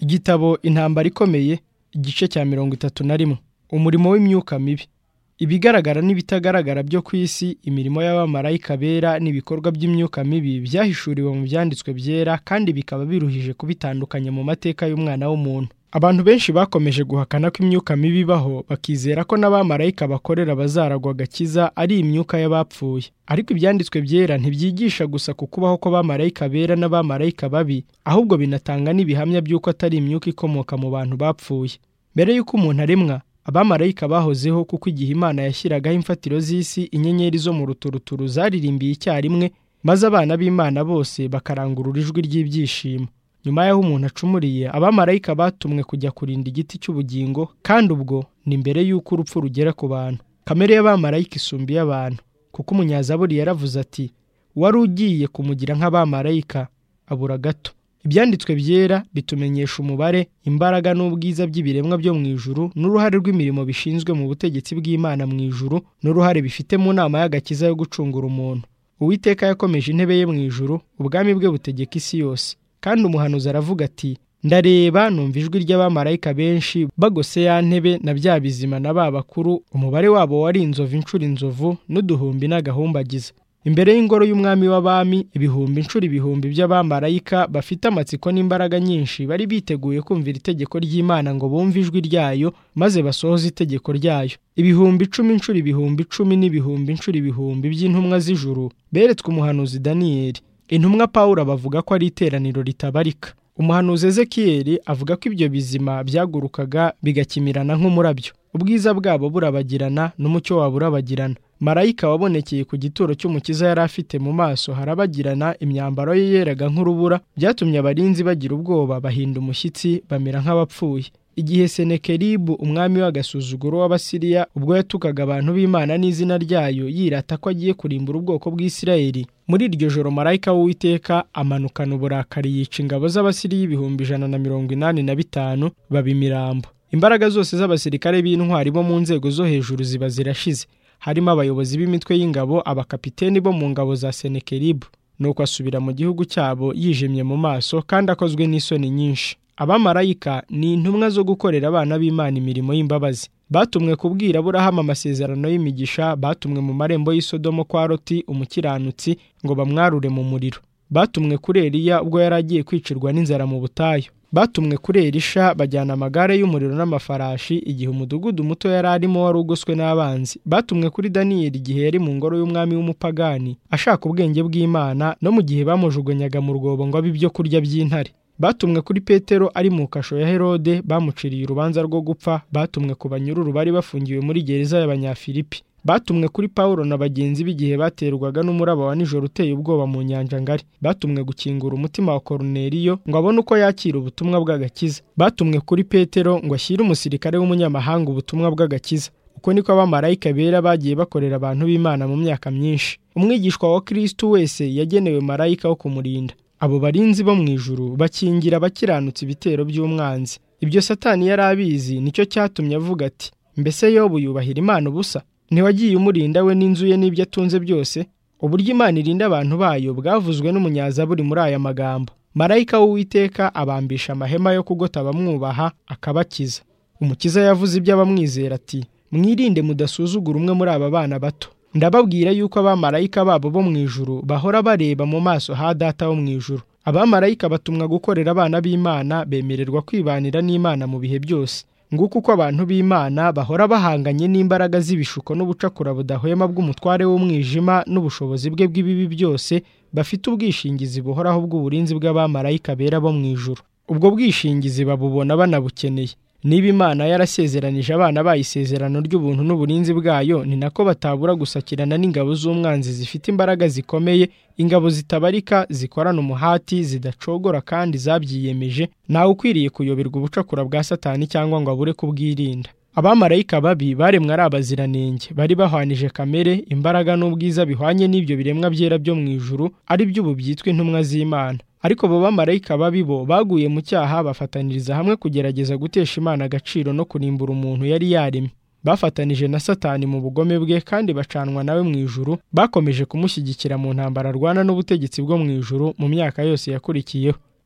Igitabo Intambara ikomeye, igice cya 31. Umurimo w'imyuka mibi. Ibigaragara n'ibitagaragara byo ku isi, imirimo y'abamarayika bera n'ibikorwa by'imyuka mibi byahishuriwe mu byanditswe byera, kandi bikaba biruhije kubitandukanya mu mateka y'umwana w'umuntu. Abantu benshi bakomeje guhakana ko imyuka mibi ibaho, bakizera ko n'abamarayika bakorera bazaragwa agakiza ari imyuka y'abapfuye. Ariko ibyanditswe byera ntibyigisha gusa ku kubaho kw'abamarayika bera n'abamarayika babi, ahubwo binatanga n'ibihamya by'uko atari imyuka ikomoka mu bantu bapfuye. Mbere y'uko umuntu aremwa, abamarayika bahozeho, kuko igihe Imana yashyiragaho imfatiro z'isi, inyenyeri zo mu ruturuturu zaririmbiye icyarimwe, maze abana b'Imana bose bakarangurura ijwi ry'ibyishimo. Nyuma y'aho umuntu acumuriye, abamarayika batumwe kujya kurinda igiti cy'ubugingo, kandi ubwo ni mbere y'uko urupfu rugera ku bantu. Kamere y'abamarayika isumba iy'abantu, kuko umunyazaburi yaravuze ati, wari ugiye kumugira nk'abamarayika abura gato. Ibyanditswe byera bitumenyesha umubare, imbaraga n'ubwiza by'ibiremwa byo mu ijuru, n'uruhare rw'imirimo bishinzwe mu butegetsi bw'Imana mu ijuru, n'uruhare bifite mu nama y'agakiza yo gucungura umuntu. Uwiteka yakomeje intebe ye mu ijuru, ubwami bwe butegeka isi yose. Kandi umuhanuzi aravuga ati, ndareba numva ijwi ry'abamarayika benshi bagose ya ntebe na bya bizima na ba bakuru, umubare wabo wari inzovu inshuro inzovu, n'uduhumbi n'agahumbagiza. Imbere y'ingoro y'umwami w'abami, ibihumbi inshuro ibihumbi by'abamarayika bafite amatsiko n'imbaraga nyinshi bari biteguye kumvira itegeko ry'Imana ngo bumve ijwi ryayo, maze basohoze itegeko ryayo. Ibihumbi 10 inshuro ibihumbi 10 n'ibihumbi inshuro ibihumbi by'intumwa z'ijuru beretswe umuhanuzi Daniyeli. Intumwa Pawulo bavuga ko ari iteraniro ritabarika. Umuhanuzi Ezekiyeli avuga ko ibyo bizima byagurukaga bigakimirana nk'umurabyo. Ubwiza bwabo burabagirana, n'umucyo wabo urabagirana. Marayika wabonekeye ku gituro cy'umukiza yari afite mu maso harabagirana, imyambaro ye yeraga nk'urubura, byatumye abarinzi bagira ubwoba, bahinda umushyitsi, bamera nk'abapfuye. Igihe Senekeribu umwami w'agasuzuguro w'Abasiriya, ubwo yatukaga abantu b'Imana n'izina ryayo, yirata ko agiye kurimbura ubwoko bw'Isirayeli, muri iryo joro marayika w'Uwiteka amanukana uburakari, yica ingabo z'Abasiriya 185,000 baba imirambo. Imbaraga zose z'abasirikare b'intwari bo mu nzego zo hejuru ziba zirashize, harimo abayobozi b'imitwe y'ingabo, abakapiteni bo mu ngabo za Senekeribu. Nuko asubira mu gihugu cyabo yijimye mu maso, kandi akozwe n'isoni nyinshi. Abamarayika ni intumwa zo gukorera abana b'Imana imirimo y'imbabazi. Batumwe kubwira Aburahamu amasezerano y'imigisha, batumwe mu marembo y'Isodomo kwa Loti umukiranutsi ngo bamwarure mu muriro. Batumwe kuri Eliya ubwo yari agiye kwicirwa n'inzara mu butayu. Batumwe kuri Elisha bajyana amagare y'umuriro n'amafarashi igihe umudugudu muto yari arimo wari ugoswe n'abanzi. Batumwe kuri Daniyeli igihe yari mu ngoro y'umwami w'umupagani ashaka ubwenge bw'Imana, no mu gihe bamujugunyaga mu rwobo ngo abe ibyo kurya by'intare. Batumwe kuri Petero ari mu kasho ya Herode, bamuciriye urubanza rwo gupfa. Batumwe ku banyururu bari bafungiwe muri gereza y'Abanyafilipi. Batumwe kuri Pawulo na bagenzi b'igihe baterwaga n'umuraba wa nijoro uteye ubwoba mu nyanja ngari. Batumwe gukingura umutima wa Koruneliyo ngo abone uko yakira ubutumwa bw'agakiza. Batumwe kuri Petero ngo ashyire umusirikare w'umunyamahanga ubutumwa bw'agakiza. Uko niko abamarayika bera bagiye bakorera abantu b'Imana mu myaka myinshi. Umwigishwa wa Kristo wese yagenewe marayika wo kumurinda. Abo barinzi bo mu ijuru bakingira abakiranutsi ibitero by'umwanzi. Ibyo Satani yari abizi, nicyo cyatumye avuga ati, mbese Yobu yubahira Imana ubusa? Ntiwagiye umurinda we n'inzu ye n'ibyo atunze byose? Uburyo Imana irinda abantu bayo bwavuzwe n'umunyazaburi muri aya magambo. Marayika w'Uwiteka abambisha amahema yo kugota abamwubaha, akabakiza. Umukiza yavuze iby'abamwizera ati, mwirinde mudasuzugura umwe muri aba bana bato. Ndababwira yuko abamarayika babo bo mu ijuru bahora bareba mu maso ha Data wo mu ijuru. Abamarayika batumwa gukorera abana b'Imana, bemererwa kwibanira n'Imana mu bihe byose. Nguko uko abantu b'Imana bahora bahanganye n'imbaraga z'ibishuko n'ubucakura budahwema bw'umutware w'umwijima n'ubushobozi bwe bw'ibibi byose, bafite ubwishingizi buhoraho bw'uburinzi bw'abamarayika bera bo mu ijuru. Ubwo bwishingizi babubona banabukeneye. Niba Imana yarasezeranije abana bayo isezerano ry'ubuntu n'uburinzi bwayo, ni nako batabura gusakirana n'ingabo z'umwanzi zifite imbaraga zikomeye, ingabo zitabarika, zikorana umuhati, zidacogora kandi zabyiyemeje. Ntawe ukwiriye kuyoberwa ubucakura bwa Satani cyangwa ngo abure kubwirinda. Abamarayika babi baremwe ari abaziranenge, bari bahwanije kamere, imbaraga n'ubwiza bihwanye n'ibyo biremwa byera byo mu ijuru, ari byo ubu byitwa intumwa z'Imana. Ariko abo bamarayika babi bo baguye mu cyaha, bafataniriza hamwe kugerageza gutesha Imana agaciro no kurimbura umuntu yari yaremye. Bafatanije na Satani mu bugome bwe, kandi bacanwa nawe mu ijuru. Bakomeje kumushyigikira mu ntambara arwana n'ubutegetsi bwo mu ijuru mu myaka yose yakurikiyeho.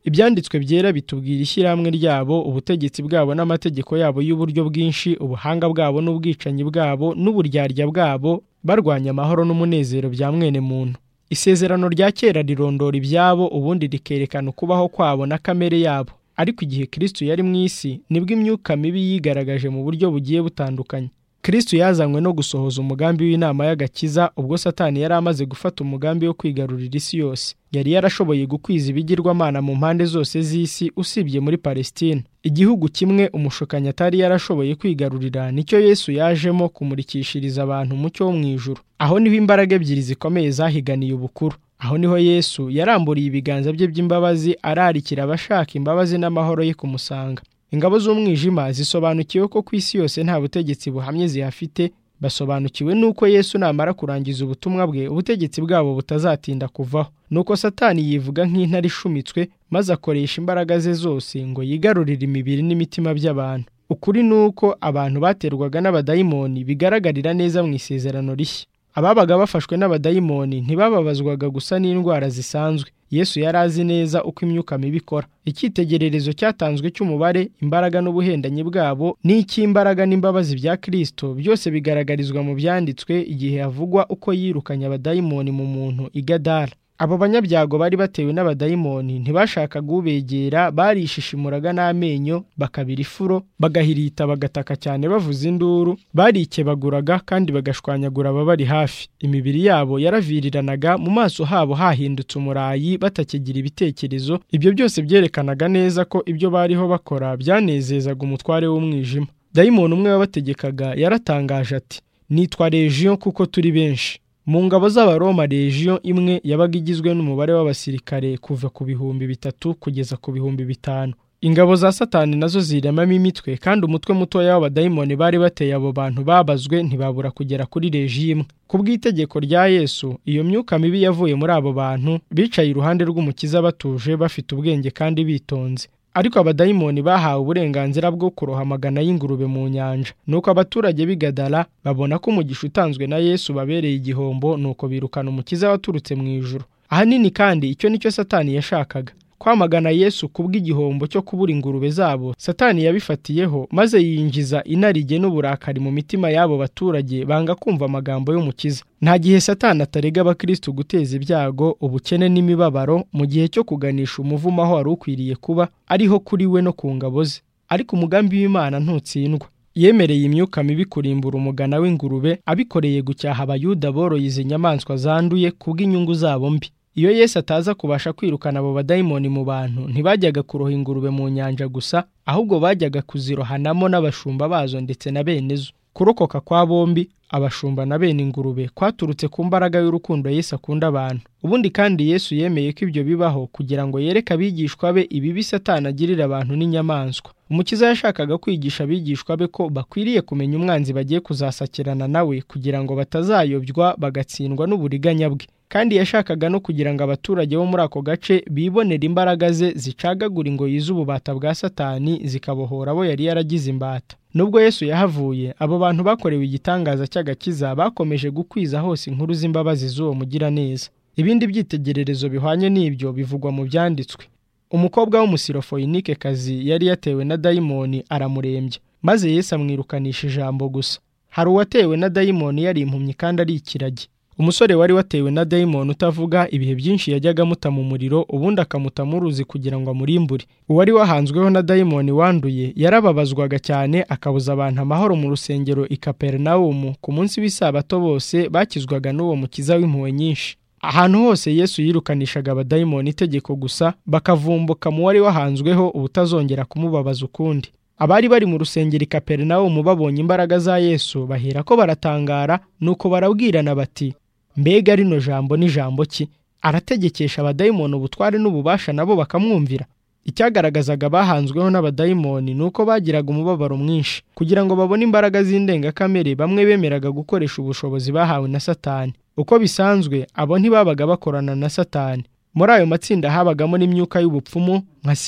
Ibyanditswe byera bitubwira ishyirahamwe ryabo, ubutegetsi bwabo n'amategeko yabo y'uburyo bwinshi, ubuhanga bwabo n'ubwicanyi bwabo n'uburyarya bwabo, barwanya amahoro n'umunezero bya mwene muntu. Isezerano rya kera rirondora ibyabo, ubundi rikerekana ukubaho kwabo na kamere yabo. Ariko igihe Kristo yari mu isi, nibwo imyuka mibi yigaragaje mu buryo bugiye butandukanye. Kristo yazanywe no gusohoza umugambi w'inama y'agakiza, ubwo Satani yari amaze gufata umugambi wo kwigarurira isi yose. Yari yarashoboye gukwiza ibigirwamana mu mpande zose z'isi, usibye muri Palestina. Igihugu kimwe umushukanyi atari yarashoboye kwigarurira, nicyo Yesu yajemo kumurikishiriza abantu umucyo wo mu ijuru. Aho niho imbaraga ebyiri zikomeye zahiganiye ubukuru. Aho niho Yesu yaramburiye ibiganza bye by'imbabazi, ararikira abashaka imbabazi n'amahoro ye kumusanga. Ingabo z'umwijima zisobanukiwe ko ku isi yose nta butegetsi buhamye zihafite, basobanukiwe nuko Yesu namara kurangiza ubutumwa bwe, ubutegetsi bwabo butazatinda kuvaho. Nuko Satani yivuga nk'intare ishumitswe, maze akoresha imbaraga ze zose ngo yigarurire imibiri n'imitima by'abantu. Ukuri nuko abantu baterwaga n'abadayimoni bigaragarira neza mu isezerano rishya. Ababaga bafashwe n'abadayimoni ntibababazwaga gusa n'indwara zisanzwe. Yesu yari azi neza uko imyuka mibi ikora. Icyitegererezo cyatanzwe cy'umubare, imbaraga n'ubuhendanyi bwabo n'icy'imbaraga n'imbabazi bya Kristo, byose bigaragarizwa mu byanditswe igihe havugwa uko yirukanye abadayimoni mu muntu i Gadara. Abo banyabyago bari batewe n'abadayimoni ntibashakaga ubegera, barishishimuraga n'amenyo, bakabira ifuro, bagahirita, bagataka cyane bavuza induru, barikebaguraga kandi bagashwanyagura ababari hafi. Imibiri yabo yaraviriranaga, mu maso habo hahindutse umurayi, batakigira ibitekerezo. Ibyo byose byerekanaga neza ko ibyo bariho bakora byanezezaga umutware w'umwijima. Dayimoni umwe wabategekaga yaratangaje ati, "Nitwa Legion kuko turi benshi." Mu ngabo z'Abaroma, Legion imwe yabaga igizwe n'umubare w'abasirikare kuva ku 3,000 kugeza ku 5,000. Ingabo za Satani nazo ziremamo imitwe, kandi umutwe mutoya w'abadayimoni bari bateye abo bantu babazwe ntibabura kugera kuri Legion imwe. Ku bw'itegeko rya Yesu, iyo myuka mibi yavuye muri abo bantu, bicaye iruhande rw'Umukiza batuje, bafite ubwenge kandi bitonze. Ariko abadayimoni bahawe uburenganzira bwo kuroha amagana y'ingurube mu nyanja. Nuko abaturage b'i Gadara babona ko umugisha utanzwe na Yesu babereye igihombo, nuko birukana Umukiza waturutse mu ijuru. Ahanini kandi icyo nicyo Satani yashakaga, kwamagana Yesu kubw'igihombo cyo kubura ingurube zabo. Satani yabifatiyeho, maze yinjiza inarijye n'uburakari mu mitima y'abo baturage, banga kumva amagambo y'Umukiza. Nta gihe Satani atarega abakristo guteza ibyago, ubukene n'imibabaro, mu gihe cyo kuganisha umuvumo aho wari ukwiriye kuba, ariho kuri we no ku ngabo ze. Ariko umugambi w'Imana ntutsindwa. Yemereye imyuka mibi kurimbura umugana w'ingurube, abikoreye gucyaha Abayuda boroye izi nyamaswa zanduye kubw'inyungu zabo mbi. Iyo Yesu ataza kubasha kwirukana abo badayimoni mu bantu, ntibajyaga kuroha ingurube mu nyanja gusa, ahubwo bajyaga kuzirohanamo n'abashumba bazo ndetse na bene zo. Kurokoka kwa bombi, abashumba na bene ingurube, kwaturutse ku mbaraga y'urukundo Yesu akunda abantu. Ubundi kandi Yesu yemeye ko ibyo bibaho kugira ngo yereke abigishwa be ibibi Satani agirira abantu n'inyamaswa. Umukiza yashakaga kwigisha abigishwa be ko bakwiriye kumenya umwanzi bagiye kuzasakirana nawe, kugira ngo batazayobywa bagatsindwa n'uburiganya bwe. Kandi yashakaga no kugira ngo abaturage bo muri ako gace bibonera imbaraga ze zicagagura ingoyi z'ububata bwa Satani, zikabohora abo yari yaragize imbata. Nubwo Yesu yahavuye, abo bantu bakorewe igitangaza cy'agakiza bakomeje gukwiza hose inkuru z'imbabazi z'uwo mugiraneza. Ibindi byitegererezo bihwanye n'ibyo bivugwa mu byanditswe. Umukobwa w'umusirofoyinikekazi yari yatewe na dayimoni aramurembya, maze Yesu amwirukanisha ijambo gusa. Hari uwatewe na dayimoni yari impumyi kandi ari ikiragi. Umusore wari watewe na dayimoni utavuga, ibihe byinshi yajyaga amuta mu muriro, ubundi akamuta mu ruzi kugira ngo amurimbure. Uwari wahanzweho na dayimoni wanduye yarababazwaga cyane, akabuza abantu amahoro mu rusengero i Kaperinawumu. Ku munsi w'isabato bose bakizwaga n'uwo mukiza w'impuhwe nyinshi. Ahantu hose Yesu yirukanishaga abadayimoni itegeko gusa, bakavumbuka mu wari wahanzweho ubutazongera kumubabaza ukundi. Abari bari mu rusengero i Kaperinawumu babonye imbaraga za Yesu, bahera ko baratangara, nuko barabwirana bati, "Mbega rino jambo ni jambo ki? Arategekesha abadayimoni ubutware n'ububasha nabo bakamwumvira." Icyagaragazaga bahanzweho n'abadayimoni nuko bagiraga umubabaro mwinshi. Kugira ngo babone imbaraga z'indengakamere, bamwe bemeraga gukoresha ubushobozi bahawe na Satani. Uko bisanzwe, abo ntibabaga bakorana na Satani. Muri ayo matsinda habagamo n'imyuka y'ubupfumu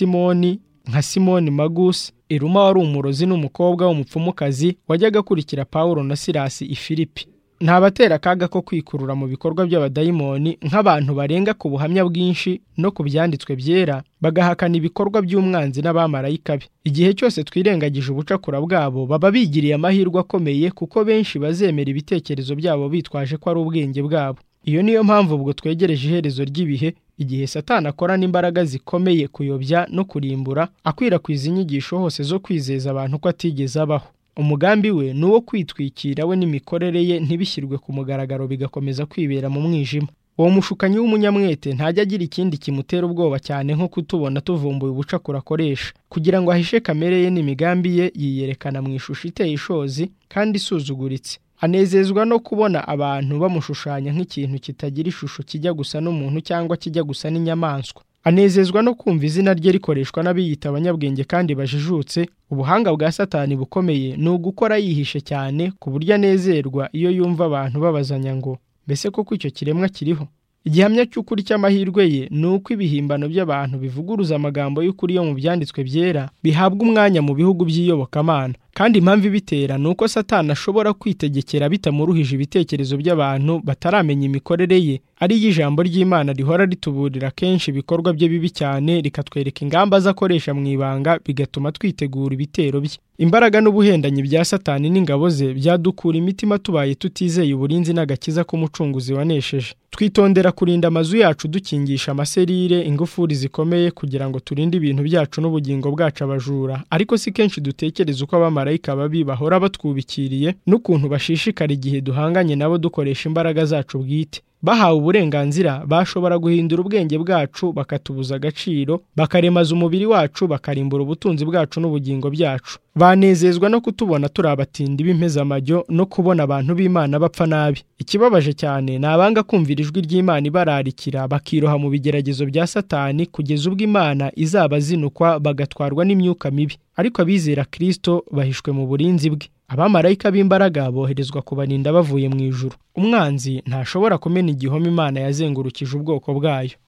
nka Simoni Magus, Iruma wari umurozi n'umukobwa w'umupfumukazi wajyaga kurikira Pawulo na Silasi i Filipi. ntabatera akaga ko kwikurura mu bikorwa by'abadayimoni nk'abantu barenga ku buhamya bwinshi no ku byanditswe byera bagahakana ibikorwa by'umwanzi n'abamarayika be. Igihe cyose twirengagije ubucakura bwabo baba bigiriye amahirwe akomeye, kuko benshi bazemera ibitekerezo byabo bitwaje ko ari ubwenge bwabo. Iyo niyo mpamvu ubwo twegereje iherezo ry'ibihe, igihe Satani akorana imbaraga zikomeye kuyobya no kurimbura, akwirakwiza inyigisho hose zo kwizeza abantu ko atigeze abaho. Umugambi we ni uwo kwitwikira we n'imikorere ye ntibishyirwe ku mugaragaro, bigakomeza kwibera mu mwijima. Uwo mushukanyi w'umunyamwete ntajya agira ikindi kimutera ubwoba cyane nko kutubona tuvumbuye ubucakura akoresha. Kugira ngo ahishe kamere ye n'imigambi ye, yiyerekana mu ishusho iteye ishozi kandi isuzuguritse. Anezezwa no kubona abantu bamushushanya nk'ikintu kitagira ishusho, kijya gusa n'umuntu cyangwa kijya gusa n'inyamaswa. Anezezwa no kumva izina rye rikoreshwa n'abiyita abanyabwenge kandi bajijutse. Ubuhanga bwa Satani bukomeye ni ugukora yihishe cyane, ku buryo anezerwa iyo yumva abantu babazanya ngo mbese koko icyo kiremwa kiriho. Igihamya cy'ukuri cy'amahirwe ye ni uko ibihimbano by'abantu bivuguruza amagambo y'ukuri yo mu byanditswe byera bihabwa umwanya mu bihugu by'iyobokamana. Kandi impamvu ibitera ni uko Satani ashobora kwitegekera bitamuruhije ibitekerezo by'abantu bataramenya imikorere ye, ariyo ijambo ry'Imana rihora rituburira kenshi ibikorwa bye bibi cyane, rikatwereka ingamba ze akoresha mu ibanga, bigatuma twitegura ibitero bye. Imbaraga n'ubuhendanyi bya Satani n'ingabo ze byadukura imitima tubaye tutizeye uburinzi n'agakiza k'umucunguzi wanesheje. Twitondera kurinda amazu yacu dukingisha amaserire, ingufuri zikomeye, kugira ngo turinde ibintu byacu n'ubugingo bwacu abajura. Ariko si kenshi dutekereza uko abamarayika babi bahora batwubikiriye n'ukuntu bashishikara igihe duhanganye nabo dukoresha imbaraga zacu bwite. Bahawe uburenganzira, bashobora guhindura ubwenge bwacu, bakatubuza agaciro, bakaremaza umubiri wacu, bakarimbura ubutunzi bwacu n'ubugingo byacu. Banezezwa no kutubona turi abatindi b'impezamajyo no kubona abantu b'Imana bapfa nabi. Ikibabaje cyane ni abanga kumvira ijwi ry'Imana ibararikira, bakiroha mu bigeragezo bya Satani kugeza ubwo Imana izaba zinukwa, bagatwarwa n'imyuka mibi. Ariko abizera Kristo bahishwe mu burinzi bwe. Abamarayika b'imbaraga boherezwa kubarinda bavuye mu ijuru. Umwanzi ntashobora kumena igihome Imana yazengurukije ubwoko bwayo.